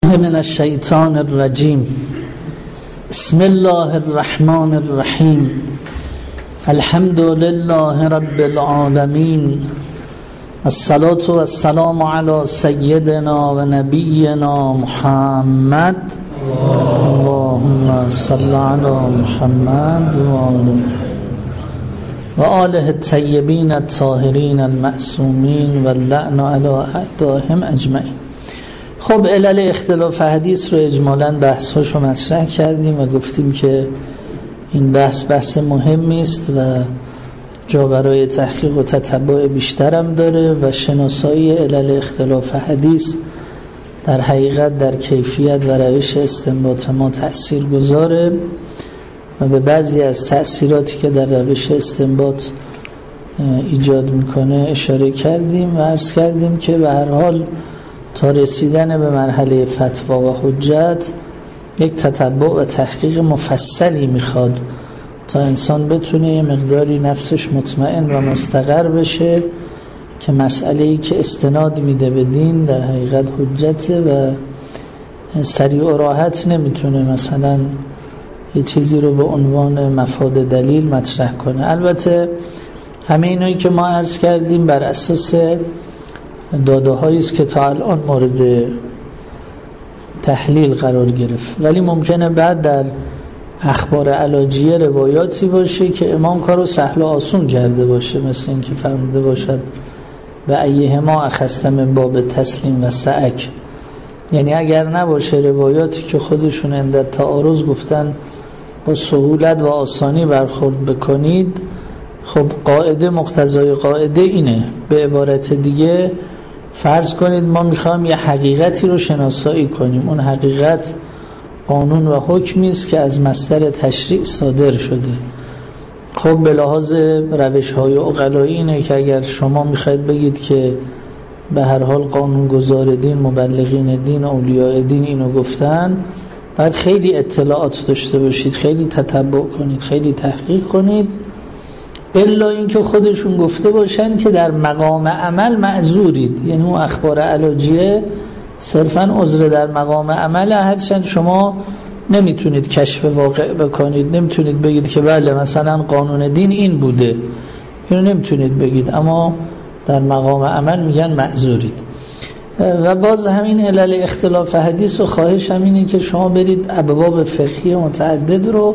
من الشیطان الرجیم. بسم الله الرحمن الرحیم. الحمد لله رب العالمین. الصلاة والسلام علی سیدنا و نبینا محمد. اللهم صل علی محمد و آله الطیبین الطاهرین المعصومین و اللعن علی اعدائهم اجمعین. خب علل اختلاف حدیث رو اجمالاً بحث‌هاشو مطرح کردیم و گفتیم که این بحث مهمی است و جا برای تحقیق و تتبع بیشترم داره و شناسایی علل اختلاف حدیث در حقیقت در کیفیت و روش استنباط ما تأثیر گذاره و به بعضی از تأثیراتی که در روش استنباط ایجاد میکنه اشاره کردیم و عرض کردیم که به هر حال تا رسیدن به مرحله فتوا و حجت یک تتبع و تحقیق مفصلی میخواد تا انسان بتونه یه مقداری نفسش مطمئن و مستقر بشه که مسئله‌ای که استناد میده به دین در حقیقت حجته و سریع و راحت نمیتونه مثلا یه چیزی رو به عنوان مفاد دلیل مطرح کنه. البته همه اینایی که ما عرض کردیم بر اساس داده هایی است که تا الان مورد تحلیل قرار گرفت، ولی ممکنه بعد در اخبار علاجیه روایاتی باشه که امام کارو سهل و آسون کرده باشه، مثل این که فرموده باشد و ایهما اخذت من باب تسلیم و سعک، یعنی اگر نباشه روایاتی که خودشون عند تعارض گفتن با سهولت و آسانی برخورد بکنید، خب قاعده مقتضای قاعده اینه. به عبارت دیگه فرض کنید ما میخوایم یه حقیقتی رو شناسایی کنیم، اون حقیقت قانون و حکمی است که از مصدر تشریع صادر شده. خب به لحاظ روش‌های عقلایی اینه که اگر شما میخواید بگید که به هر حال قانونگذار دین، مبلغین دین، اولیاء دین اینو گفتن، باید خیلی اطلاعات داشته باشید، خیلی تتبع کنید، خیلی تحقیق کنید، الا اینکه خودشون گفته باشن که در مقام عمل معذورید. یعنی اون اخبار علاجیه صرفا عذر در مقام عمل، هرچند شما نمیتونید کشف واقع بکنید، نمیتونید بگید که بله مثلا قانون دین این بوده، اینو نمیتونید بگید، اما در مقام عمل میگن معذورید. و باز همین علل اختلاف حدیث و خواهش همینه که شما برید ابواب فقهی متعدد رو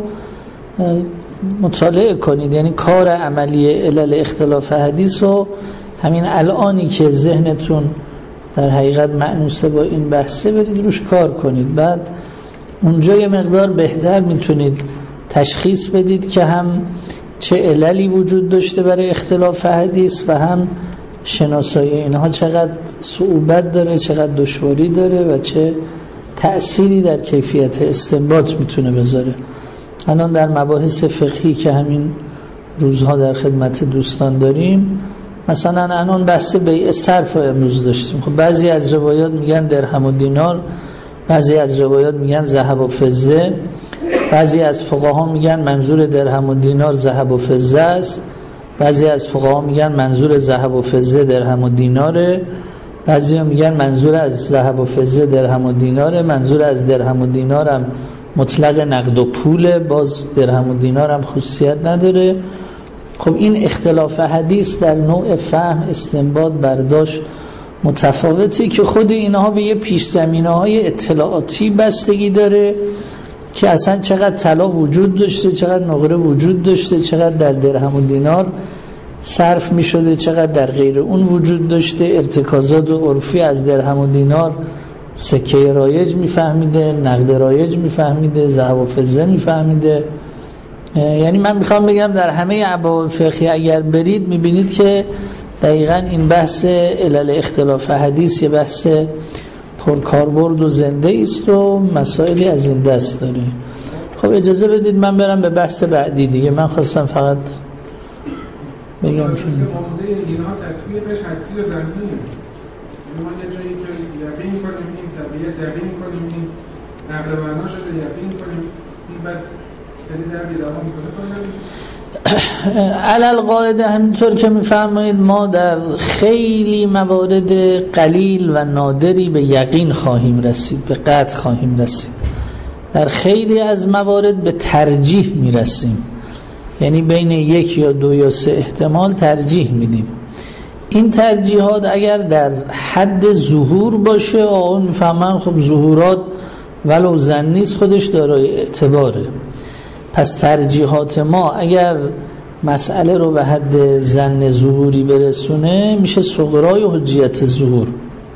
مطالعه کنید، یعنی کار عملی علل اختلاف حدیث رو همین الانی که ذهنتون در حقیقت مأنوسه با این بحثه برید روش کار کنید، بعد اونجا یه مقدار بهتر میتونید تشخیص بدید که هم چه عللی وجود داشته برای اختلاف حدیث و هم شناسایی اینها چقدر صعوبت داره، چقدر دشواری داره و چه تأثیری در کیفیت استنباط میتونه بذاره. الان در مباحث فقهی که همین روزها در خدمت دوستان داریم، مثلا الان بحث بیع صرف رو امروز داشتیم. خب بعضی از روایات میگن درهم و دینار، بعضی از روایات میگن ذهب و فضه، بعضی از فقها میگن منظور درهم و دینار ذهب و فضه است، بعضی از فقها میگن منظور ذهب و فضه درهم و دیناره، بعضی میگن منظور از ذهب و فضه درهم و دیناره، منظور از درهم و دینارم مطلق نقد و پوله، باز درهم و دینار هم خصوصیت نداره. خب این اختلاف حدیث در نوع فهم، استنباط، برداشت متفاوتی که خود اینها به یه پیش زمینه های اطلاعاتی بستگی داره که اصلا چقدر طلا وجود داشته، چقدر نقره وجود داشته، چقدر در درهم و دینار صرف می شده، چقدر در غیر اون وجود داشته، ارتکازات و عرفی از درهم و دینار سکه رایج میفهمیده، نقد رایج میفهمیده، ذهب و فضه میفهمیده. یعنی من میخوام بگم در همه ابواب فقهی اگر برید میبینید که دقیقاً این بحث علل اختلاف حدیث یه بحث پرکاربرد و زنده است و مسائلی از این دست داره. خب اجازه بدید من برم به بحث بعدی دیگه. من خواستم فقط بگم که عمده اینا تطبیقش حدسی و ظنیه. ما یه جایی که یقین کنیم این طبیعت، یقین کنیم این نقل معنا شده، یقین کنیم این بعد خیلی در بیداما میکنه علل قاعده همینطور که میفرمایید ما در خیلی موارد قلیل و نادری به یقین خواهیم رسید، به قطع خواهیم رسید. در خیلی از موارد به ترجیح میرسیم، یعنی بین 1 یا 2 یا 3 احتمال ترجیح میدیم. این ترجیحات اگر در حد ظهور باشه آقا میفهمن خب ظهورات ولو ظنی است خودش دارای اعتباره. پس ترجیحات ما اگر مسئله رو به حد ظن ظهوری برسونه میشه صغرای حجیت ظهور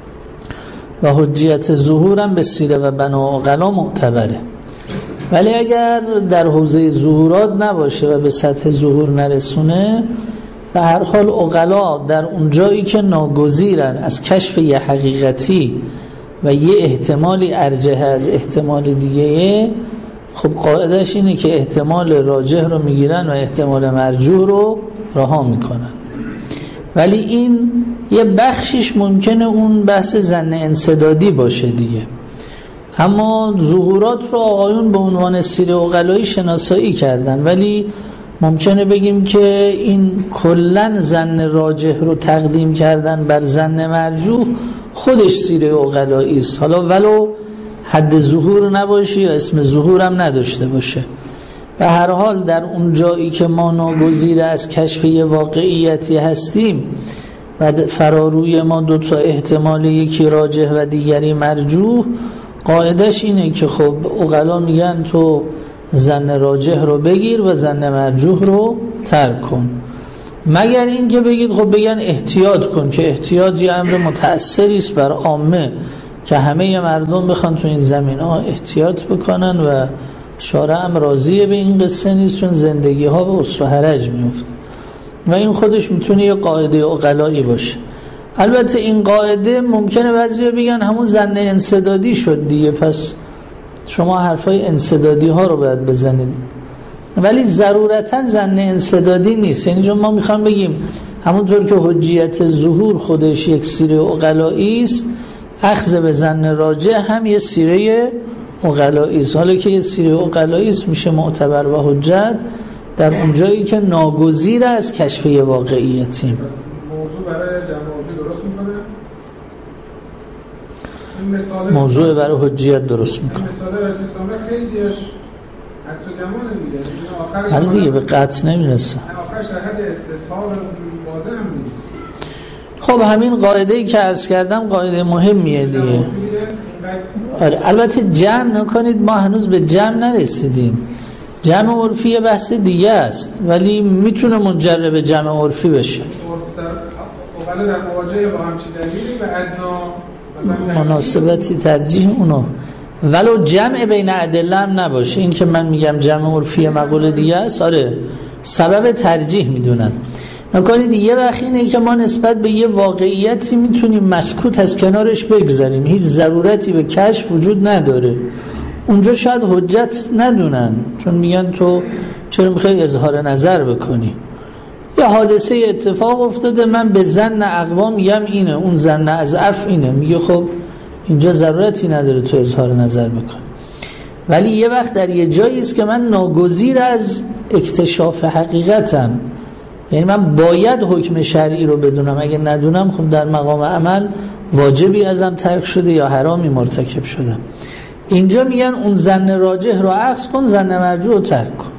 و حجیت ظهور هم به سیره و بنا عقلا معتبره. ولی اگر در حوزه ظهورات نباشه و به سطح ظهور نرسونه، به هر حال عقلا در اون جایی که ناگزیرن از کشف یه حقیقتی و یه احتمالی ارجح از احتمال دیگه، خب قاعدش اینه که احتمال راجح رو میگیرن و احتمال مرجوح رو رها میکنن. ولی این یه بخشش ممکنه اون بحث ظن انسدادی باشه دیگه. اما ظهورات رو آقایون به عنوان سیره عقلایی شناسایی کردن، ولی ممکنه بگیم که این کلن ظن راجح رو تقدیم کردن بر ظن مرجوح خودش سیره عقلایی است، حالا ولو حد ظهور نباشه یا اسم ظهور هم نداشته باشه. به هر حال در اون جایی که ما ناگزیر از کشف یه واقعیتی هستیم و فراروی ما 2 تا احتمال، یکی راجح و دیگری مرجوح، قاعدش اینه که خب عقلا میگن تو ظن راجح رو بگیر و ظن مرجوح رو ترک کن. مگر این که بگید خب بگن احتیاط کن، که احتیاط یه امر متأثری است بر عامه که همه مردم بخوان تو این زمین ها احتیاط بکنن و شارع هم راضیه به این قصه نیست، چون زندگی ها به اسر و حرج میفته و این خودش میتونه یه قاعده عقلایی باشه. البته این قاعده ممکنه بعضی بگن همون ظن انسدادی شد دیگه، پس شما حرفای انسدادی ها رو باید بزنید، ولی ضرورتا ظن انسدادی نیست. یعنی چون ما میخوام بگیم همونطور که حجیت ظهور خودش یک سیره عقلایی است، اخذ به ظن راجح هم یه سیره عقلایی است. حالا که یه سیره عقلایی است میشه معتبر و حجت در اون جایی که ناگزیر از کشف یه واقعیتی. موضوع برای جمع موضوع درست میکنه؟ موضوع برای حجیت درست میکنه. مثال اسلام خیلیش عکس و گمانه دیگه. حالا دیگه به قطع نمیرسه. آخرش در حد استصحاب واضح هم نیست. خب همین قاعده‌ای که عرض کردم قاعده مهمیه دیگه. آره البته جمع نکنید، ما هنوز به جمع نرسیدیم. جمع عرفی بحث دیگه است، ولی میتونه منجر به جمع عرفی بشه. اولا در مواجهه با همچین دلیلی و ادنا مناسبتی ترجیح اونو، ولو جمع بین ادله هم نباشه. این که من میگم جمع عرفی مقوله دیگه است، آره سبب ترجیح میدونن. نکنید یه وقت اینه که ما نسبت به یه واقعیتی میتونیم مسکوت از کنارش بگذاریم، هیچ ضرورتی به کشف وجود نداره. اونجا شاید حجت ندونن، چون میگن تو چرا میخوای اظهار نظر بکنی. یه حادثه اتفاق افتاده، من به ظن اقوام میگم اینه، اون ظن از اف اینه، میگه خب اینجا ضرورتی نداره تو اظهار نظر بکنی. ولی یه وقت در یه جایی است که من ناگزیر از اکتشاف حقیقتم، یعنی من باید حکم شرعی رو بدونم، اگه ندونم خب در مقام عمل واجبی ازم ترک شده یا حرامی مرتکب شدم. اینجا میگن اون ظن راجح رو عکس کن، ظن مرجوح رو ترک کن.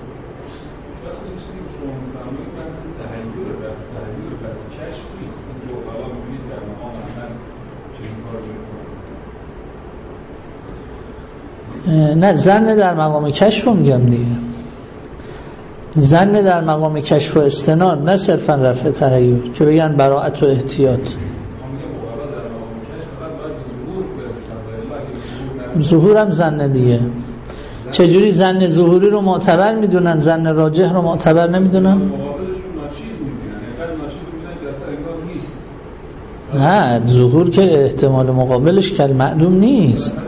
نه ظن در مقام کشف رو میگم دیگه، ظن در مقام کشف و استناد، نه صرفا رفع تحیر که بگن براءت و احتیاط. ظهور هم ظن دیگه. چجوری ظن ظهوری رو معتبر میدونن، ظن راجح رو معتبر نمیدونن؟ نه ظهور که احتمال مقابلش کل معدوم نیست.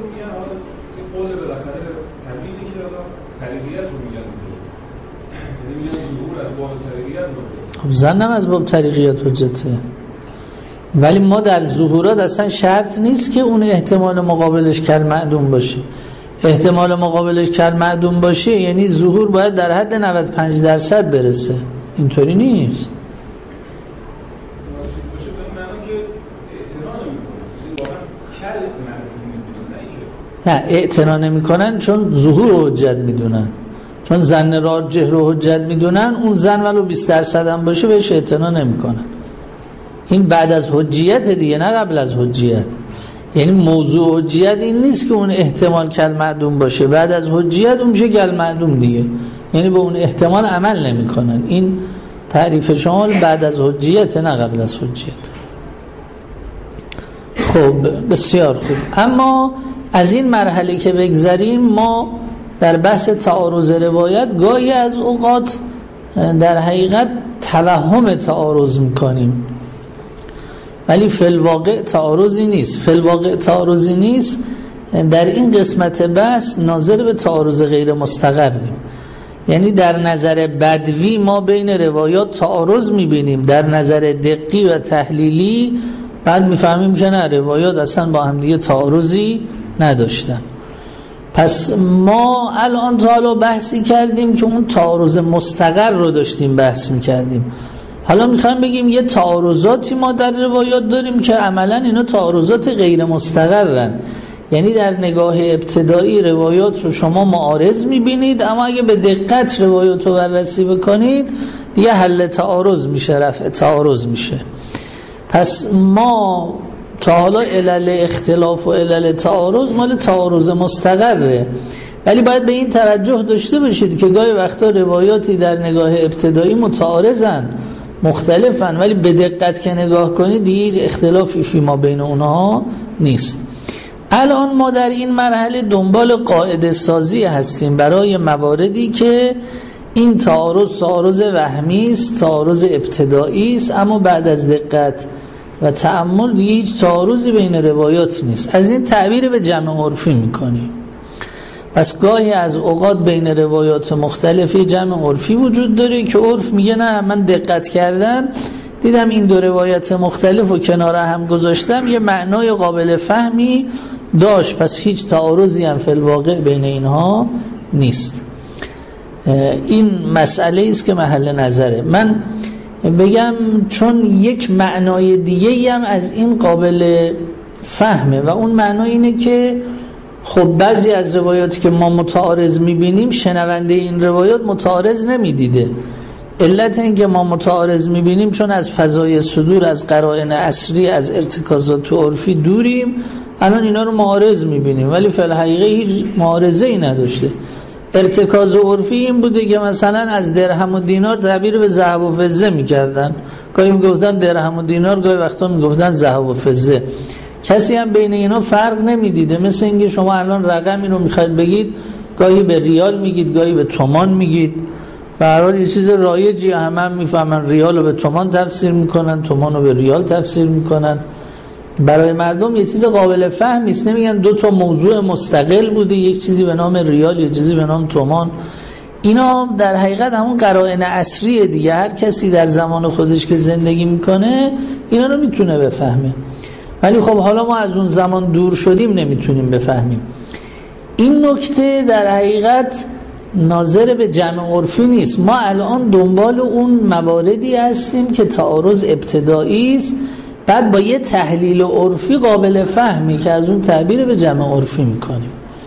خب ظنم از باب طریقیت حجته، ولی ما در ظهورات اصلا شرط نیست که اون احتمال مقابلش کل معدوم باشه. احتمال مقابلش کل معدوم باشه یعنی ظهور باید در حد 95% برسه. اینطوری نیست. نه اعتنا نمی‌کنن چون ظهور حجت میدونن، چون ظن راجح رو حجت میدونن. اون ظن ولو 20% هم باشه بهش اعتنا نمی‌کنن. این بعد از حجیت دیگه، نه قبل از حجیت. یعنی موضوع حجیت این نیست که اون احتمال کل معدوم باشه، بعد از حجیت اون میشه کل معدوم دیگه، یعنی به اون احتمال عمل نمی‌کنن. این تعریف شما بعد از حجیت، نه قبل از حجیت. خب بسیار خوب. اما از این مرحله که بگذریم، ما در بحث تعارض روایت گاهی از اوقات در حقیقت توهم تعارض میکنیم، ولی فی الواقع تعارضی نیست. فی الواقع تعارضی نیست. در این قسمت بحث ناظر به تعارض غیر مستقریم، یعنی در نظر بدوی ما بین روایات تعارض میبینیم، در نظر دقیق و تحلیلی بعد میفهمیم که نه، روایات اصلا با هم دیگه تعارضی نداشتن. پس ما الان تا حالا بحثی کردیم که اون تعارض مستقر رو داشتیم بحث میکردیم. حالا میخوایم بگیم یه تعارضاتی ما در روایات داریم که عملا اینا تعارضات غیر مستقرن، یعنی در نگاه ابتدایی روایات رو شما معارض میبینید، اما اگه به دقت روایات رو بررسی بکنید دیگه حل تعارض میشه، رفع تعارض میشه. پس ما تا حالا علل اختلاف و علل تعارض مال تعارض مستقره، ولی باید به این توجه داشته باشید که گاهی وقتا روایاتی در نگاه ابتدایی متعارضن، مختلفن، ولی به دقت که نگاه کنید دیگه اختلافی فی ما بین اونها نیست. الان ما در این مرحله دنبال قاعده سازی هستیم برای مواردی که این تعارض وهمی است، تعارض ابتدایی است، اما بعد از دقت و تأمل دیگه هیچ تعارضی بین روایات نیست. از این تعبیر به جمع عرفی میکنیم. پس گاهی از اوقات بین روایات مختلفی جمع عرفی وجود داره که عرف میگه نه، من دقت کردم دیدم این دو روایت مختلف و کنار هم گذاشتم یه معنای قابل فهمی داشت، پس هیچ تعارضی هم فی الواقع بین اینها نیست. این مسئله است که محل نظره. من بگم چون یک معنای دیگه هم از این قابل فهمه و اون معنای اینه که خب بعضی از روایاتی که ما متعارض میبینیم شنونده این روایات متعارض نمیدیده. علت این که ما متعارض میبینیم چون از فضای صدور، از قرائن عصری، از ارتکازات عرفی دوریم، الان اینا رو معارض میبینیم، ولی فی الحقیقه هیچ معارضه ای نداشته. ارتکاز عرفی این بوده که مثلا از درهم و دینار تعبیر به ذهب و فضه میکردن، گاهی میگفتن درهم و دینار، گاهی وقتا میگفتن ذهب و فضه. کسی هم بین اینا فرق نمیدیده. مثل اینکه شما الان رقمی رو میخواید بگید، گاهی به ریال میگید، گاهی به تومان میگید. به هر حال یه چیز رایجی هم میفهمن، ریال رو به تومان تفسیر میکنن، تومان رو به ریال تفسیر میکنن. برای مردم یه چیز قابل فهمی است. نمیگن دو تا موضوع مستقل بوده، یک چیزی به نام ریال، یک چیزی به نام تومان. اینا در حقیقت همون قرائن عصریه دیگه. هر کسی در زمان خودش که زندگی میکنه اینا رو میتونه بفهمه، ولی خب حالا ما از اون زمان دور شدیم نمیتونیم بفهمیم. این نکته در حقیقت ناظر به جمع عرفی نیست. ما الان دنبال اون مواردی هستیم که تعارض ابتدایی است، بعد با یه تحلیل عرفی قابل فهمی که از اون تعبیر به جمع عرفی میکنیم.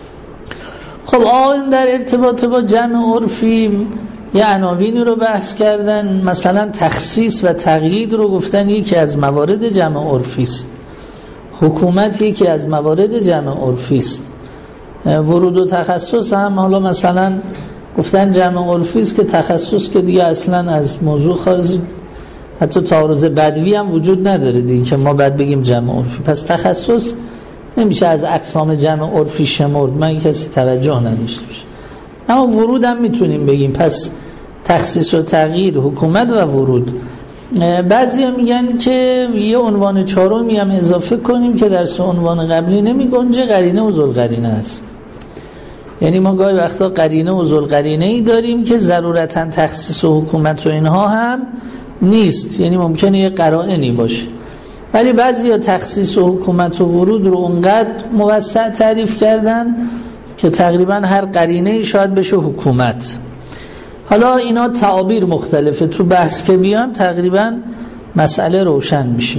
خب آن در ارتباط با جمع عرفی یه عناوینی رو بحث کردن، مثلا تخصیص و تقیید رو گفتن یکی از موارد جمع عرفی است، حکومت یکی از موارد جمع عرفی است، ورود و تخصص هم حالا مثلا گفتن جمع عرفی است که تخصص که دیگه اصلا از موضوع خارجی، حتی تعارض بدوی هم وجود نداره دیگه که ما بعد بگیم جمع عرفی. پس تخصص نمیشه از اقسام جمع عرفی شمرد، من کسی توجه نداشته باشه. اما ورود هم میتونیم بگیم. پس تخصیص و تغییر، حکومت و ورود. بعضی هم میگن که یه عنوان چهارمی هم اضافه کنیم که در سه عنوان قبلی نمی گنجه، قرینه و ذوالقرینه است. یعنی ما گاهی وقتا قرینه و ذوالقرینه ای داریم که ضرورتا تخصیص و حکومت و اینها هم نیست، یعنی ممکنه یه قرائنی باشه، ولی بعضی ها تخصیص و حکومت و ورود رو اونقدر موسع تعریف کردن که تقریبا هر قرینه شاید بشه حکومت. حالا اینا تعابیر مختلفه، تو بحث که بیام تقریبا مسئله روشن میشه.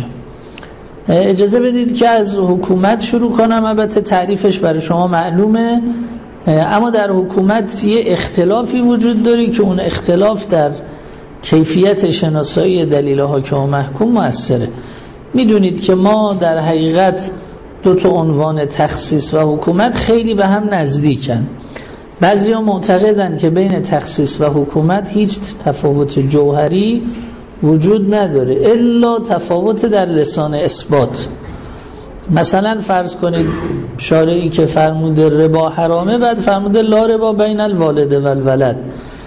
اجازه بدید که از حکومت شروع کنم. البته تعریفش برای شما معلومه، اما در حکومت یه اختلافی وجود داره که اون اختلاف در کیفیت شناسایی دلیل حاکم و محکوم مؤثره. میدونید که ما در حقیقت دو تا عنوان تخصیص و حکومت خیلی به هم نزدیکن. بعضیا معتقدن که بین تخصیص و حکومت هیچ تفاوت جوهری وجود نداره الا تفاوت در لسان اثبات. مثلا فرض کنید شارعی که فرموده ربا حرامه، بعد فرموده لا ربا بین الوالد و الولد.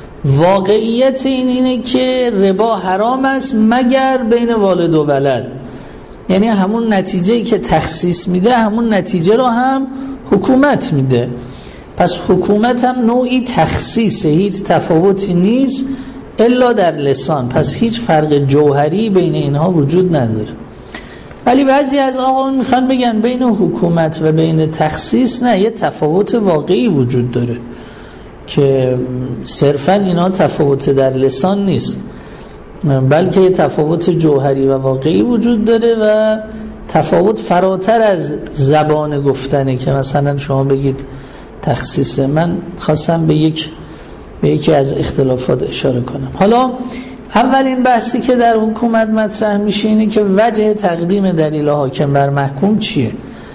واقعیت اینه که ربا حرام است مگر بین والد و ولد، یعنی همون نتیجه‌ای که تخصیص میده همون نتیجه رو هم حکومت میده. پس حکومت هم نوعی تخصیصه، هیچ تفاوتی نیست الا در لسان، پس هیچ فرق جوهری بین اینها وجود نداره. ولی بعضی از آقایون میخوان بگن بین حکومت و بین تخصیص نه، یه تفاوت واقعی وجود داره که صرفا اینا تفاوت در لسان نیست، بلکه یه تفاوت جوهری و واقعی وجود داره و تفاوت فراتر از زبان گفتنه که مثلا شما بگید تخصیصه. من خواستم به یکی از اختلافات اشاره کنم. حالا اولین بحثی که در حکومت مطرح میشه اینه که وجه تقدیم دلیل حاکم بر محکوم چیه.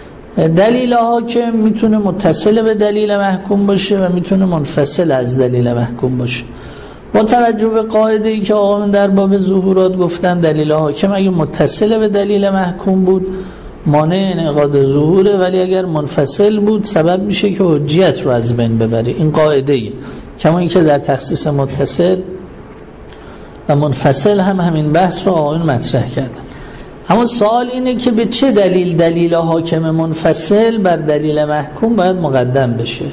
دلیل حاکم میتونه متصل به دلیل محکوم باشه و میتونه منفصل از دلیل محکوم باشه. با توجه به قاعده‌ای که آقایون در باب ظهورات گفتن، دلیل حاکم اگه متصل به دلیل محکوم بود مانع انعقاد ظهوره، ولی اگر منفصل بود سبب میشه که حجیت رو از بین ببره. این قاعده‌ای کما اینکه در تخصیص متصل و منفصل هم همین بحث رو آقایون مطرح کردن. اما سوال اینه که به چه دلیل دلیل حاکم منفصل بر دلیل محکوم باید مقدم بشه.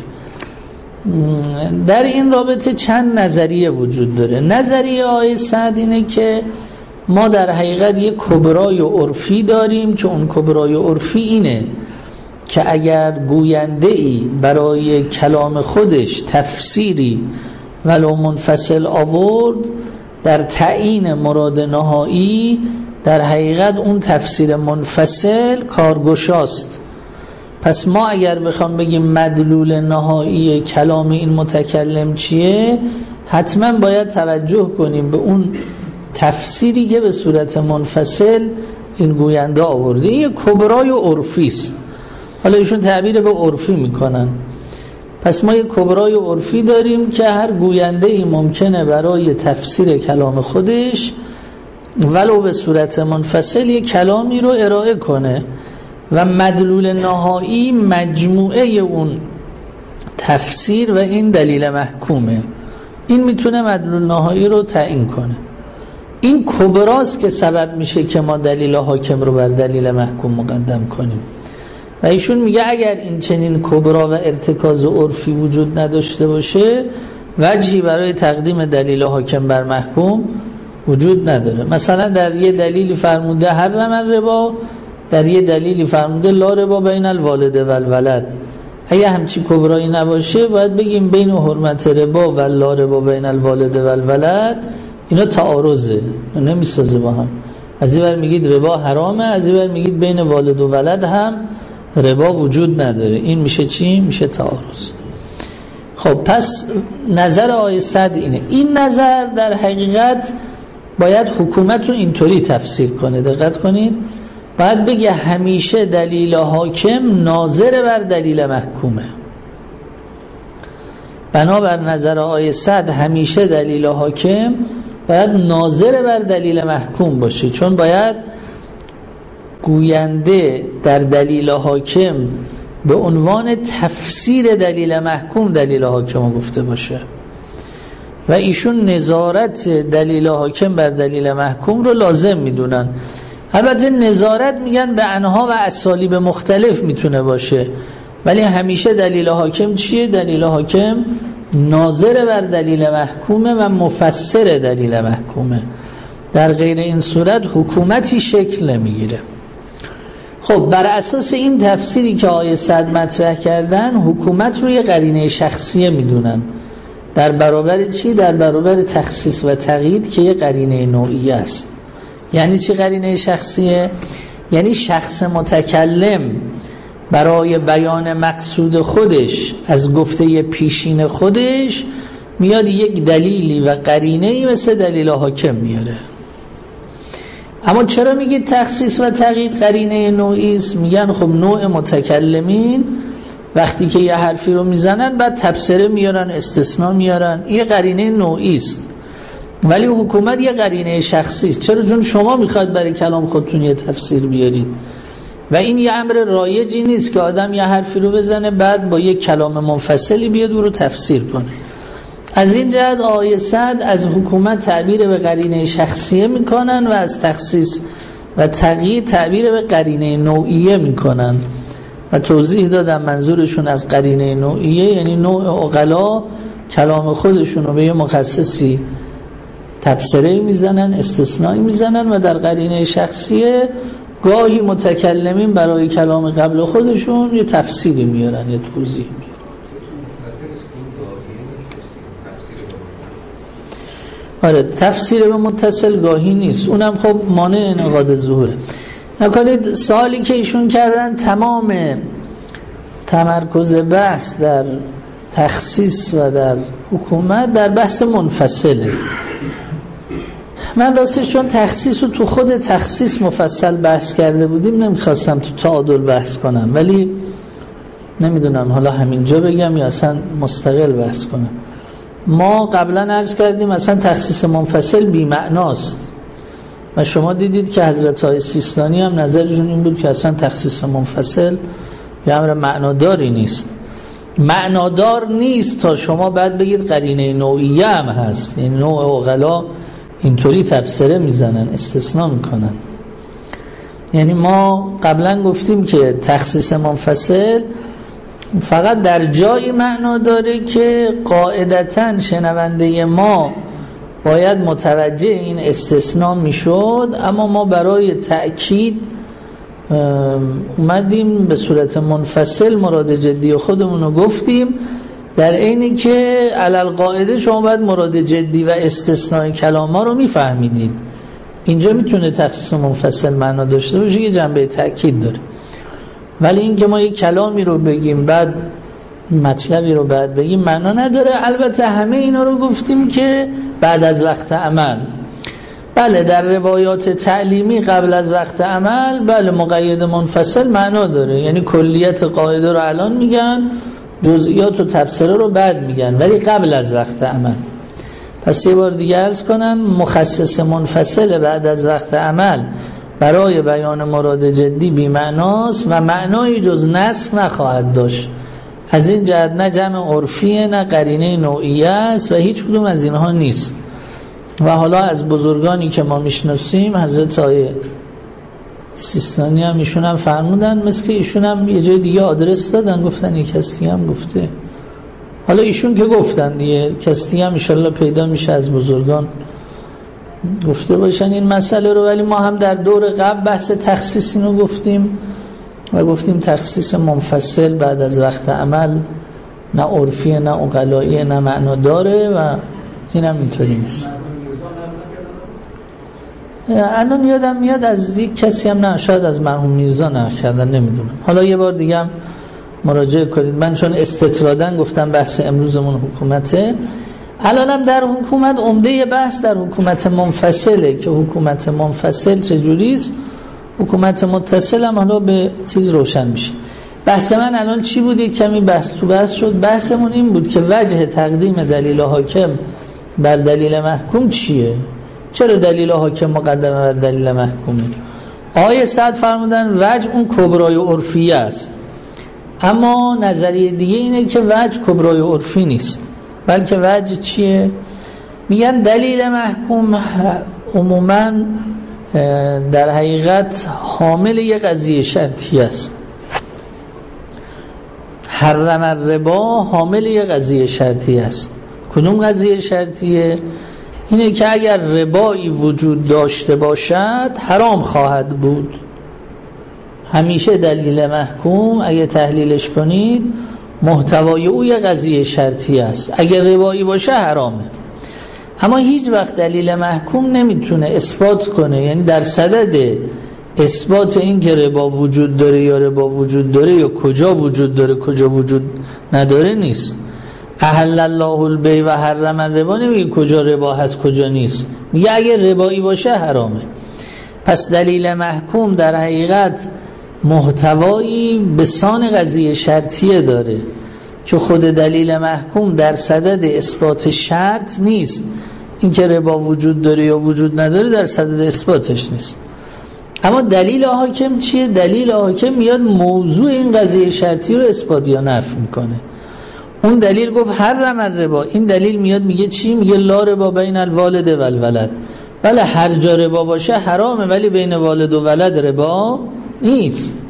در این رابطه چند نظریه وجود داره. نظریه آقای سعد اینه که ما در حقیقت یک کبرای عرفی داریم که اون کبرای عرفی اینه که اگر گوینده‌ای برای کلام خودش تفسیری ولو منفصل آورد در تعیین مراد نهایی، در حقیقت اون تفسیر منفصل کارگشاست. پس ما اگر بخوام بگیم مدلول نهایی کلام این متکلم چیه، حتما باید توجه کنیم به اون تفسیری که به صورت منفصل این گوینده آورده. این یک کبرای عرفی است. حالا ایشون تعبیر به عرفی میکنن. پس ما یک کبرای عرفی داریم که هر گوینده ای ممکنه برای تفسیر کلام خودش ولو به صورت منفصل یک کلامی رو ارائه کنه و مدلول نهایی مجموعه اون تفسیر و این دلیل محکومه. این میتونه مدلول نهایی رو تعیین کنه. این کبراست که سبب میشه که ما دلیل حاکم رو بر دلیل محکوم مقدم کنیم. و ایشون میگه اگر این چنین کبرا و ارتکاز عرفی وجود نداشته باشه، وجهی برای تقدیم دلیل حاکم بر محکوم وجود نداره. مثلا در یه دلیلی فرموده حرم الربا، در یه دلیلی فرموده لا ربا بین الوالد و الولد. اگه همچی کبرایی نباشه باید بگیم بین حرمت ربا و لا ربا بین الوالد و الولد اینا تعارضه، نمیسازه با هم. از این ور میگید ربا حرامه، از این ور میگید بین والد و ولد هم ربا وجود نداره. این میشه چی؟ میشه تعارض. خب پس نظر آقای سعد اینه. این نظر در حقیقت باید حکومت رو اینطوری تفسیر کنه. دقت کنید، باید بگه همیشه دلیل حاکم ناظر بر دلیل محکومه. بنابر نظر آقای سعد همیشه دلیل حاکم باید ناظر بر دلیل محکوم باشه، چون باید گوینده در دلیل حاکم به عنوان تفسیر دلیل محکوم دلیل حاکم رو گفته باشه و ایشون نظارت دلیل حاکم بر دلیل محکوم رو لازم میدونن. البته نظارت میگن به انواع و اسالیب مختلف میتونه باشه، ولی همیشه دلیل حاکم چیه؟ دلیل حاکم ناظر بر دلیل محکومه و مفسر دلیل محکومه. در غیر این صورت حکومتی شکل نمیگیره. خب خب بر اساس این تفسیری که آیه صد مطرح کردن، حکومت رو یه قرینه شخصیه میدونن. در برابر چی؟ در برابر تخصیص و تقیید که یه قرینه نوعی است. یعنی چی قرینه شخصیه؟ یعنی شخص متکلم برای بیان مقصود خودش از گفته پیشین خودش میاد یک دلیلی و قرینه‌ای مثل دلیل حاکم میاره. اما چرا میگید تخصیص و تقیید قرینه نوعی است؟ میگن خب نوع متکلمین وقتی که یه حرفی رو میزنن بعد تبصره میارن، استثناء میارن، یه قرینه نوعی است. ولی حکومت یه قرینه شخصی است. چرا؟ چون شما میخواید برای کلام خودتون یه تفسیر بیارید و این یه امر رایجی نیست که آدم یه حرفی رو بزنه بعد با یک کلام منفصلی بیاد او رو تفسیر کنه. از این جهت آیه 100 از حکومت تعبیر به قرینه شخصیه میکنن و از تخصیص و تقیید تعبیر به قرینه نوعیه میکنن و توضیح دادم منظورشون از قرینه نوعیه یعنی نوع عقلا کلام خودشون رو به یه مخصصی تبصره میزنن، استثنایی میزنن و در قرینه شخصیه گاهی متکلمین برای کلام قبل خودشون یه تفسیری میارن، یه توضیح میارن. آره تفسیر به متصل گاهی نیست، اونم خب مانع انعقاد ظهوره. نکنید سوالی که ایشون کردن تمام تمرکز بحث در تخصیص و در حکومت در بحث منفصله. من راستش چون تخصیص رو تو خود تخصیص مفصل بحث کرده بودیم نمیخواستم تو تعادل بحث کنم، ولی نمیدونم حالا همینجا بگم یا اصلا مستقل بحث کنم. ما قبلا عرض کردیم اصلا تخصیص منفصل بی معناست و شما دیدید که حضرت آقای سیستانی هم نظرشون این بود که اصلا تخصیص منفصل یه امر معناداری نیست. معنادار نیست تا شما بعد بگید قرینه نوعیه هم هست، این نوع عقلا اینطوری تبصره میزنن، استثناء میکنن. یعنی ما قبلا گفتیم که تخصیص منفصل فقط در جایی معنا داره که قاعدتاً شنونده ما باید متوجه این استثناء میشد، اما ما برای تأکید اومدیم به صورت منفصل مراد جدی خودمون رو گفتیم، در اینی که علل قاعده شما باید مراد جدی و استثناء کلام ها رو میفهمیدید. اینجا میتونه تخصیص منفصل معنا داشته باشه، یه جنبه تأکید داره. ولی این که ما یک کلامی رو بگیم بعد مطلبی رو بعد بگیم معنا نداره. البته همه اینا رو گفتیم که بعد از وقت عمل. بله در روایات تعلیمی قبل از وقت عمل بله مقید منفصل معنا داره، یعنی کلیت قاعده رو الان میگن، جزئیات و تبصره رو بعد میگن، ولی قبل از وقت عمل. پس یه بار دیگه عرض کنم مخصص منفصل بعد از وقت عمل برای بیان مراد جدی بی معناست و معنایی جز نسخ نخواهد داشت. از این جهت نه جمع عرفیه نه قرینه نوعیه است و هیچ کدوم از اینها نیست. و حالا از بزرگانی که ما میشناسیم حضرت آقای سیستانی هم ایشون هم فرمودن، مثل که ایشون هم یه جای دیگه آدرس دادن گفتن یک کسی هم گفته، حالا ایشون که گفتن دیگه کسی هم انشالله پیدا میشه از بزرگان گفته باشن این مسئله رو. ولی ما هم در دور قبل بحث تخصیص اینو گفتیم و گفتیم تخصیص منفصل بعد از وقت عمل نه عرفیه نه عقلاییه نه معنا داره و این هم اینطوری نیست. الان یادم میاد از یک کسی هم نه، شاید از مرحوم میرزا نقل کردن، نمیدونم. حالا یه بار دیگه هم مراجعه کنید. من چون استطرادن گفتم بحث امروزمون حکومته، الانم در حکومت عمده بحث در حکومت منفصله که حکومت منفصل چجوریست، حکومت متصل هم حالا به چیز روشن میشه. بحث من الان چی بود؟ کمی بحث تو بحث شد. بحثمون این بود که وجه تقدیم دلیل حاکم بر دلیل محکوم چیه؟ چرا دلیل حاکم مقدمه بر دلیل محکومه؟ آیه 100 فرمودن وجه اون کبرای عرفیه است، اما نظریه دیگه اینه که وجه کبرای عرفی نیست، بلکه وجه چیه؟ میگن دلیل محکوم عموماً در حقیقت حامل یه قضیه شرطی است. حرم الربا حامل یه قضیه شرطی است. کدوم قضیه شرطیه؟ اینه که اگر ربایی وجود داشته باشد حرام خواهد بود. همیشه دلیل محکوم اگه تحلیلش کنید محتوای او یه قضیه شرطی است، اگه ربایی باشه حرامه. اما هیچ وقت دلیل محکوم نمیتونه اثبات کنه، یعنی در صدد اثبات این که ربا وجود داره یا ربا وجود داره یا کجا وجود داره کجا وجود نداره نیست. احل الله البیع و حرم الربا نمیگه کجا ربا هست کجا نیست، میگه اگه ربایی باشه حرامه. پس دلیل محکوم در حقیقت محتوایی به سان قضیه شرطیه داره که خود دلیل محکوم در صدد اثبات شرط نیست. این که ربا وجود داره یا وجود نداره در صدد اثباتش نیست. اما دلیل حاکم چیه؟ دلیل حاکم میاد موضوع این قضیه شرطی رو اثبات یا نفی میکنه. اون دلیل گفت حرم الربا، این دلیل میاد میگه چی؟ میگه لا ربا بین الوالد و الولد. بله هر جا ربا باشه حرامه، ولی بین والد و ولد ربا نیست.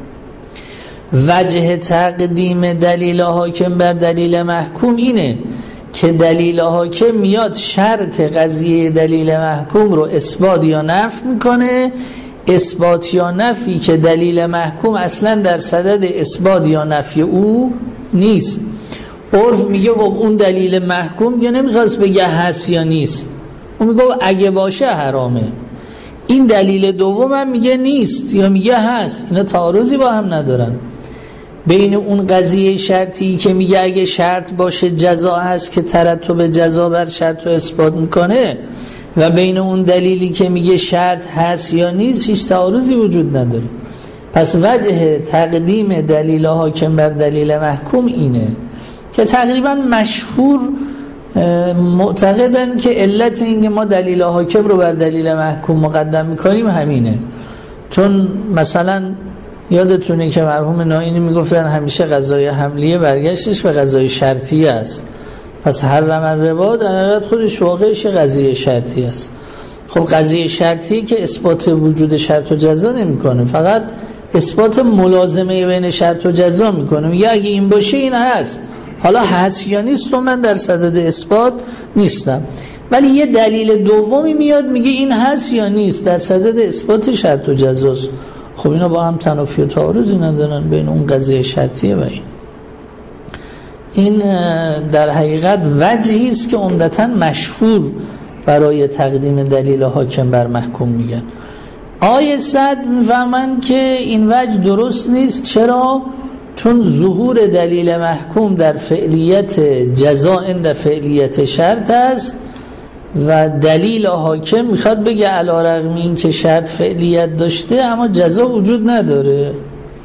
وجه تقدیم دلیل حاکم بر دلیل محکوم اینه که دلیل حاکم میاد شرط قضیه دلیل محکوم رو اثبات یا نفی میکنه. اثبات یا نفی که دلیل محکوم اصلا در صدد اثبات یا نفی او نیست. عرف میگه اون دلیل محکوم یا نمیخواست بگه هست یا نیست، اون میگه اگه باشه حرامه. این دلیل دوم هم میگه نیست یا میگه هست، اینا تعارضی با هم ندارن. بین اون قضیه شرطی که میگه اگه شرط باشه جزا هست که ترتب جزا بر شرط رو اثبات میکنه و بین اون دلیلی که میگه شرط هست یا نیست هیچ تعارضی وجود نداره. پس وجه تقدیم دلیل حاکم بر دلیل محکوم اینه که تقریبا مشهور معتقدن که علت این که ما دلیل حاکم رو بر دلیل محکوم مقدم میکنیم همینه. چون مثلا یادتونه که مرحوم نائینی میگفتن همیشه قضای حملیه برگشتش به قضای شرطی است. پس حرم الربا در حقیقت خودش واقعش قضیه شرطی است. خب قضیه شرطی که اثبات وجود شرط و جزا نمیکنه، فقط اثبات ملازمه بین شرط و جزا میکنه. میگه اگه این باشه این هست، حالا هست یا نیست و من در صدد اثبات نیستم. ولی یه دلیل دومی میاد میگه این هست یا نیست، در صدد اثبات شرط و جزاست. خب اینا با هم تنافی و تعارضی ندارن بین اون قضیه شرطیه و این در حقیقت وجهی است که عمدتاً مشهور برای تقدیم دلیل حاکم بر محکوم میگن. آیه 100 میفهمن که این وجه درست نیست. چرا؟ چون ظهور دلیل محکوم در فعلیت جزا عند فعلیت شرط است و دلیل حاکم میخواد بگه علی رغم این که شرط فعلیت داشته اما جزا وجود نداره.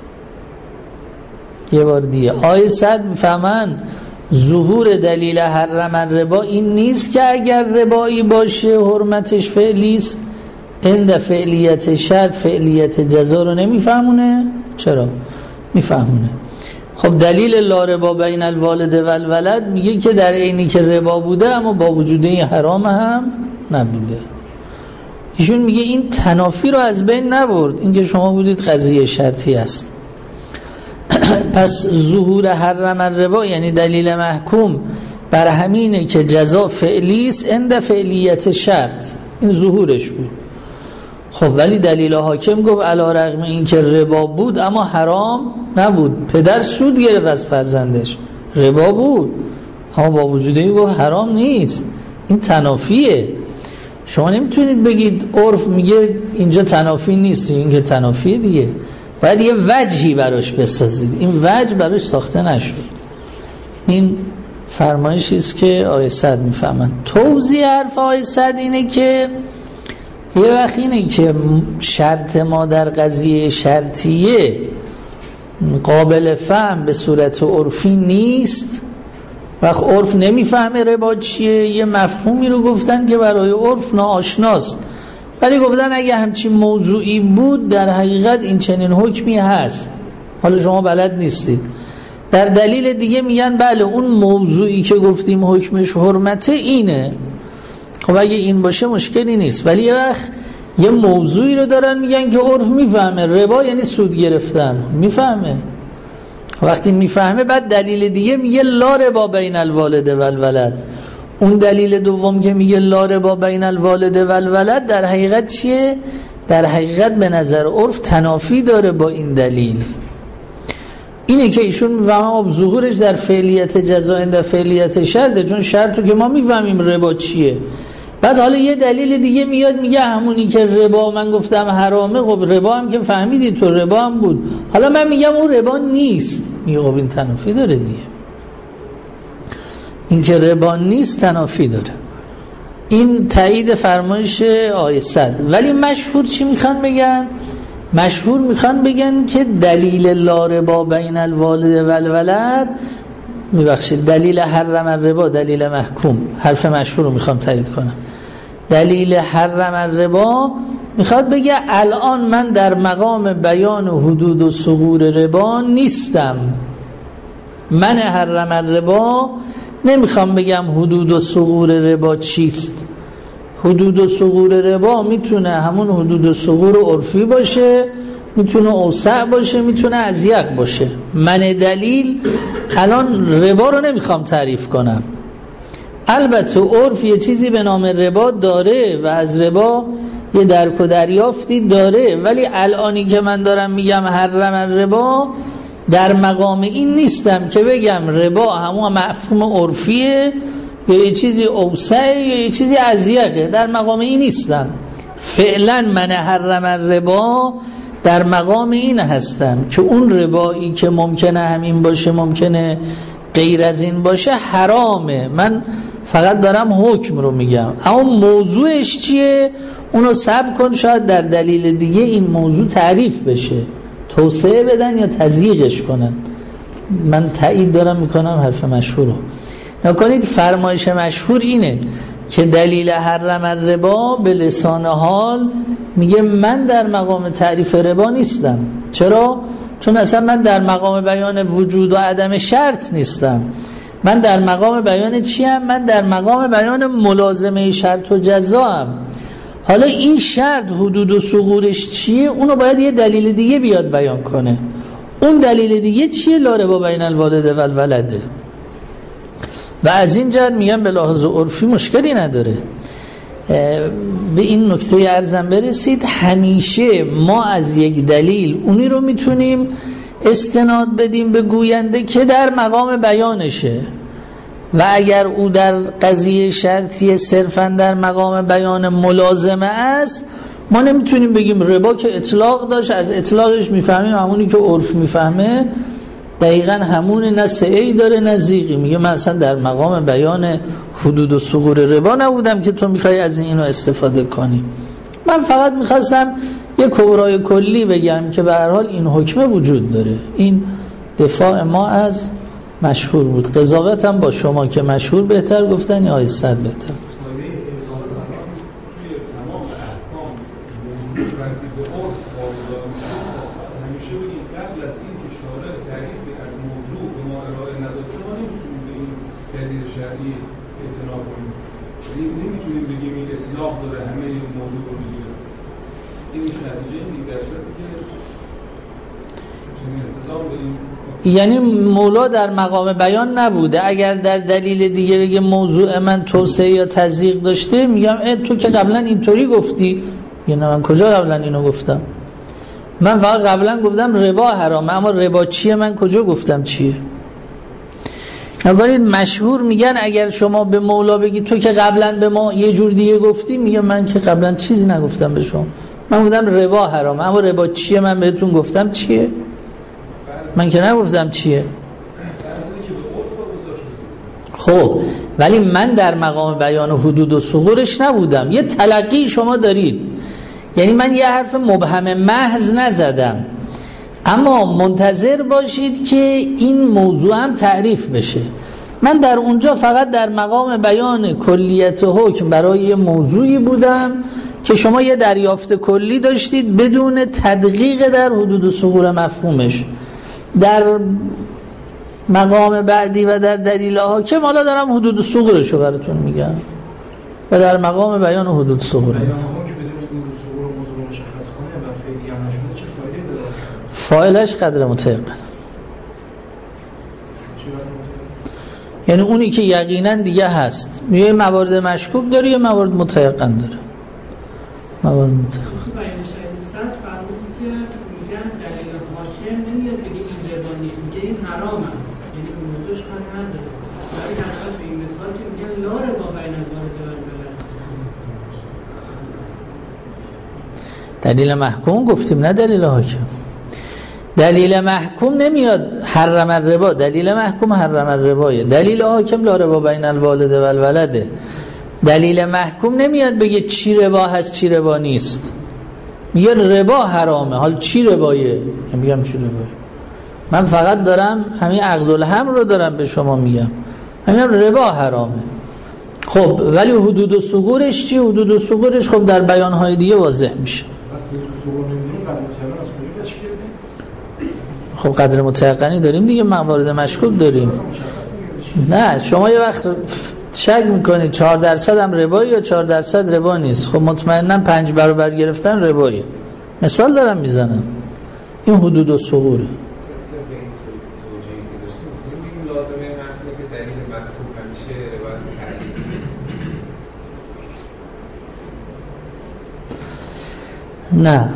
یه بار دیگه آیه 100 میفهمن ظهور دلیل حرم الربا این نیست که اگر ربایی باشه حرمتش فعلی است، عند فعلیت شرط فعلیت جزا رو نمیفهمونه. چرا؟ میفهمونه. خب دلیل لا ربا بین الوالد و الولد میگه که در عینی که ربا بوده اما با وجود این حرام هم نبوده. ایشون میگه این تنافی رو از بین نبرد، این که شما بودید قضیه شرطی است. پس ظهور حرم الربا یعنی دلیل محکوم بر همینه که جزا فعلی است عند فعلیت شرط، این ظهورش بود. خب ولی دلیل حاکم گفت علی رغم این که ربا بود اما حرام نبود. پدر سود گرفت از فرزندش، ربا بود اما با وجود این گفت حرام نیست. این تنافیه. شما نمیتونید بگید عرف میگه اینجا تنافی نیست، این که تنافیه دیگه. باید یه وجهی براش بسازید. این وجه براش ساخته نشد. این فرمایشی است که آیه 100 میفهمن. توضیح حرف آیه 100 اینه که یه وقت اینه که شرط ما در قضیه شرطیه قابل فهم به صورت عرفی نیست. وقت عرف نمیفهمه ربا چیه، یه مفهومی رو گفتن که برای عرف ناآشناست، ولی گفتن اگه همچین موضوعی بود در حقیقت این چنین حکمی هست، حالا شما بلد نیستید. در دلیل دیگه میگن بله اون موضوعی که گفتیم حکمش حرمته اینه. خب اگه این باشه مشکلی نیست، ولی یه وقت یه موضوعی رو دارن میگن که عرف میفهمه ربا یعنی سود گرفتن، میفهمه. وقتی میفهمه بعد دلیل دیگه میگه لا ربا بین الوالد و الولد. اون دلیل دوم که میگه لا ربا بین الوالد و الولد در حقیقت چیه؟ در حقیقت به نظر عرف تنافی داره با این دلیل. اینه که ایشون میفهمه ظهورش در فعلیت جزا در فعلیت شرطه، چون شرطو که ما میفهمیم ربا چیه. بعد حالا یه دلیل دیگه میاد میگه همونی که ربا من گفتم حرامه، خب ربا هم که فهمیدی تو ربا هم بود، حالا من میگم اون ربا نیست. میگه خب این تنافی داره دیگه، این که ربا نیست تنافی داره. این تایید فرمایش آیه 100. ولی مشهور چی میخوان بگن؟ مشهور میخوان بگن که دلیل لا ربا بین الوالد و الولد، میبخشید دلیل حرم الربا دلیل محکوم، حرف مشهور رو میخوام تایید کنم. دلیل حرم الربا میخواد بگه الان من در مقام بیان حدود و ثغور ربا نیستم. من حرم الربا نمیخوام بگم حدود و ثغور ربا چیست. حدود و ثغور ربا میتونه همون حدود و ثغور عرفی باشه، میتونه اوسع باشه، میتونه اضیق باشه. من دلیل الان ربا رو نمیخوام تعریف کنم. البته عرف یه چیزی به نام ربا داره و از ربا یه درک و دریافتی داره، ولی الانی که من دارم میگم حرم الربا در مقام این نیستم که بگم ربا همون مفهوم عرفیه یا یه چیزی اوسعه یا یه چیزی اضیقه. در مقام این نیستم. فعلا من حرم الربا در مقام این هستم که اون ربایی که ممکنه همین باشه ممکنه غیر از این باشه حرامه. من فقط دارم حکم رو میگم، اما موضوعش چیه اونو صبر کن، شاید در دلیل دیگه این موضوع تعریف بشه، توسعه بدن یا تضییقش کنن. من تایید دارم میکنم حرف مشهور رو. نکنید فرمایش مشهور اینه که دلیل حرم الربا به لسان حال میگه من در مقام تعریف ربا نیستم. چرا؟ چون اصلا من در مقام بیان وجود و عدم شرط نیستم. من در مقام بیان چیم؟ من در مقام بیان ملازمه شرط و جزا هم. حالا این شرط حدود و ثغورش چیه؟ اونو باید یه دلیل دیگه بیاد بیان کنه. اون دلیل دیگه چیه؟ لا ربا بین الوالد و الولده. و از این جهت میگم به لحاظ عرفی مشکلی نداره. به این نکته عرضم برسید، همیشه ما از یک دلیل اونی رو میتونیم استناد بدیم به گوینده که در مقام بیانشه، و اگر او در قضیه شرطی صرفا در مقام بیان ملازمه است، ما نمیتونیم بگیم ربا که اطلاق داشت از اطلاقش میفهمیم همونی که عرف میفهمه دقیقا همون، نه سعی داره نه زیغی. میگه من اصلا در مقام بیان حدود و ثغور ربا نبودم که تو میخوای از اینو استفاده کنی. من فقط میخواستم یه کبرای کلی بگم که به هر حال این حکمه وجود داره. این دفاع ما از مشهور بود. قضاوت هم با شما که مشهور بهتر گفتن یا آیستد بهتر. نمیتونیم بگیم این اطلاق داره همه این موضوع رو میگیره. این میشه نتیجه این دیگه که یعنی مولا در مقام بیان نبوده. اگر در دلیل دیگه بگه موضوع من توسعه یا تضییق داشته، میگم تو که قبلا اینطوری گفتی. یعنی من کجا قبلا اینو گفتم؟ من فقط قبلا گفتم ربا حرامه، اما ربا چیه من کجا گفتم چیه؟ نگارید مشهور میگن اگر شما به مولا بگی تو که قبلا به ما یه جور دیگه گفتی، میگم من که قبلا چیزی نگفتم به شما. من گفتم ربا حرامه، اما ربا چیه من بهتون گفتم چیه؟ من که نگفتم چیه. خب ولی من در مقام بیان حدود و ثغورش نبودم. یه تلقی شما دارید، یعنی من یه حرف مبهم محض نزدم، اما منتظر باشید که این موضوع هم تعریف بشه. من در اونجا فقط در مقام بیان کلیت حکم برای یه موضوعی بودم که شما یه دریافت کلی داشتید بدون تدقیق در حدود و ثغور مفهومش. در مقام بعدی و در دلیل حاکم حالا دارم حدود و ثغورش رو براتون میگم و در مقام بیان حدود ثغور فاعلش قدر متيقن، یعنی اونی که یقینا دیگه هست. یه موارد مشکوک داره یه موارد متيقن داره. موارد متيقن دلیل محکوم گفتیم نه دلیل حاکم. دلیل محکوم نمیاد حرم الربا، دلیل محکوم حرم الربایه. دلیل حاکم لا ربا بین الوالد و الولده. دلیل محکوم نمیاد بگه چی ربا هست چی ربا نیست، میگه ربا حرامه. حال چی ربایه؟ میگم چی ربایه. من فقط دارم همین عقد الهم رو دارم به شما میگم، همین ربا حرامه. خب ولی حدود و ثغورش چی؟ حدود و ثغورش خب در بیانهای دیگه واضح میشه. خب قدر متيقنی داریم دیگه، موارد مشکوک داریم. نه شما یه وقت شک میکنید 4% هم ربایی یا 4% ربا نیست، خب مطمئناً 5 برابر گرفتن ربایه. مثال دارم میزنم، این حدود و ثغوره. نه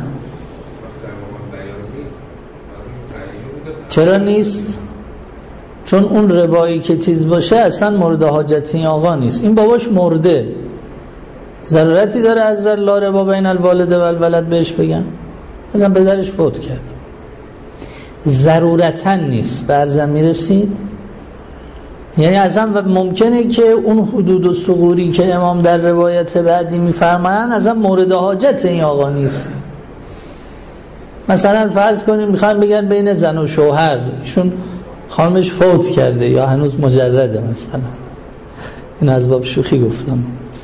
چرا نیست؟ چون اون ربایی که چیز باشه اصلا مورد حاجت این آقا نیست. این باباش مرده، ضرورتی داره از لا ربا بین الوالد و الولد بهش بگم؟ اصلا پدرش فوت کرد، ضرورتا نیست. به عرضم میرسید؟ یعنی اصلا ممکنه که اون حدود و ثغوری که امام در روایت بعدی میفرمایند اصلا مورد حاجت این آقا نیست. مثلا فرض کنیم میخوان بگن بین زن و شوهر، ایشون خانمش فوت کرده یا هنوز مجرده، مثلا این از باب شوخی گفتم.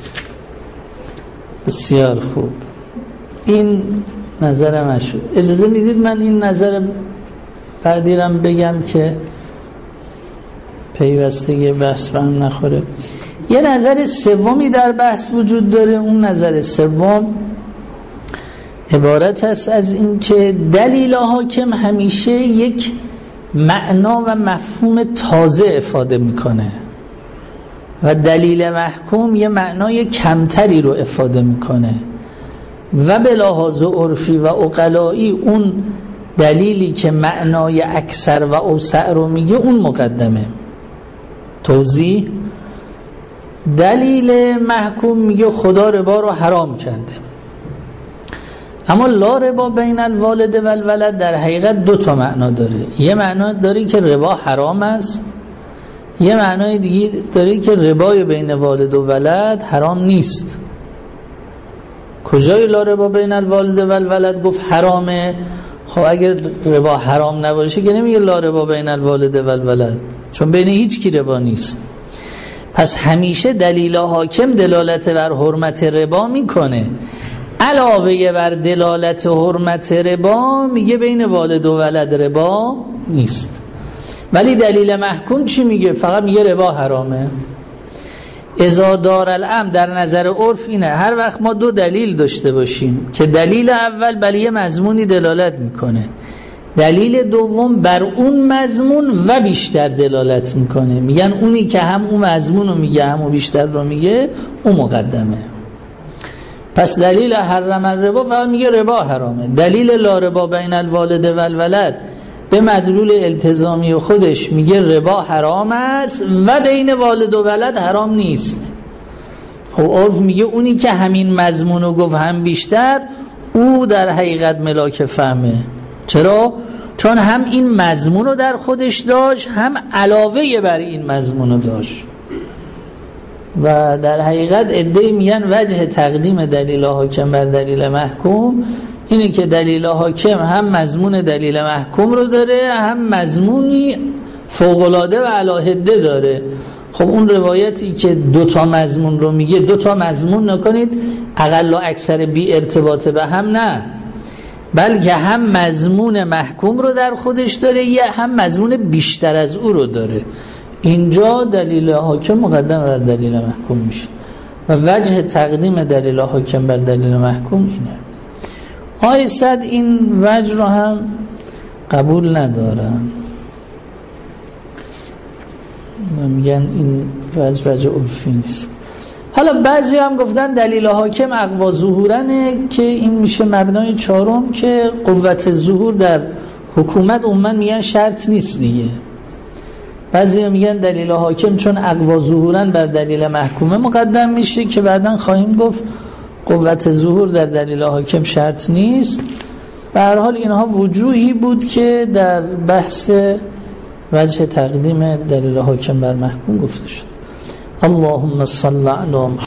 بسیار خوب، این نظر مشهور. اجازه میدید من این نظر بعدی رو بگم که پیوستگی بحث به هم نخوره. یه نظر سومی در بحث وجود داره. اون نظر سوم عبارت است از این که دلیل حاکم همیشه یک معنا و مفهوم تازه افاده میکنه و دلیل محکوم یه معنای کمتری رو افاده میکنه و به لحاظ عرفی و عقلایی اون دلیلی که معنای اکثر و اوسع رو میگه اون مقدمه. توضیح: دلیل محکوم میگه خدا ربا رو حرام کرده، اما لا ربا بین الوالد و الولد در حقیقت 2 معنا داره. یه معنا داره که ربا حرام است، یه معنای دیگه داره که ربای بین والد و ولد حرام نیست. کجای لا ربا بین الوالد و الولد گفت حرامه؟ خب اگر ربا حرام نباشه که نمیگه لا ربا بین الوالد و الولد، چون بین هیچ کی ربا نیست. پس همیشه دلیل حاکم دلالت بر حرمت ربا میکنه، علاوه بر دلالت حرمت ربا میگه بین والد و ولد ربا نیست. ولی دلیل محکوم چی میگه؟ فقط میگه ربا حرامه. اذا دار الامر در نظر عرف اینه هر وقت ما 2 دلیل داشته باشیم که دلیل اول بر یه مضمونی دلالت میکنه، دلیل دوم بر اون مضمون و بیشتر دلالت میکنه، میگن اونی که هم اون مضمون رو میگه هم اون بیشتر رو میگه اون مقدمه. پس دلیل حرم الربا فقط میگه ربا حرامه. دلیل لا ربا بین الوالد و الولد به مدلول التزامی خودش میگه ربا حرام است و بین والد و ولد حرام نیست. خب عرف میگه اونی که همین مضمون رو گفت هم بیشتر، او در حقیقت ملاک فهمه. چرا؟ چون هم این مضمون رو در خودش داشت، هم علاوه بر این مضمون رو داشت. و در حقیقت عده‌ای میگن وجه تقدیم دلیل حاکم بر دلیل محکوم اینه که دلیل حاکم هم مضمون دلیل محکوم رو داره، هم مضمونی فوق‌العاده و علاهده داره. خب اون روایتی که 2 مضمون رو میگه، 2 مضمون نکنید اقل و اکثر بی ارتباط به هم، نه، بلکه هم مضمون محکوم رو در خودش داره یا هم مضمون بیشتر از او رو داره. اینجا دلیل حاکم مقدم بر دلیل محکوم میشه و وجه تقدیم دلیل حاکم بر دلیل محکوم اینه. آقای صد این وجه رو هم قبول ندارن و میگن این وجه عرفی نیست. حالا بعضی هم گفتن دلیل حاکم اقوا ظهورنه که این میشه مبنای 4 که قوت ظهور در حکومت عموما میگن شرط نیست دیگه. بعضی میگن دلیل حاکم چون اقوا ظهوراً بر دلیل محکومه مقدم میشه که بعداً خواهیم گفت قوت ظهور در دلیل حاکم شرط نیست. به هر حال اینها وجوهی بود که در بحث وجه تقدیم دلیل حاکم بر محکوم گفته شد. اللهم صل علی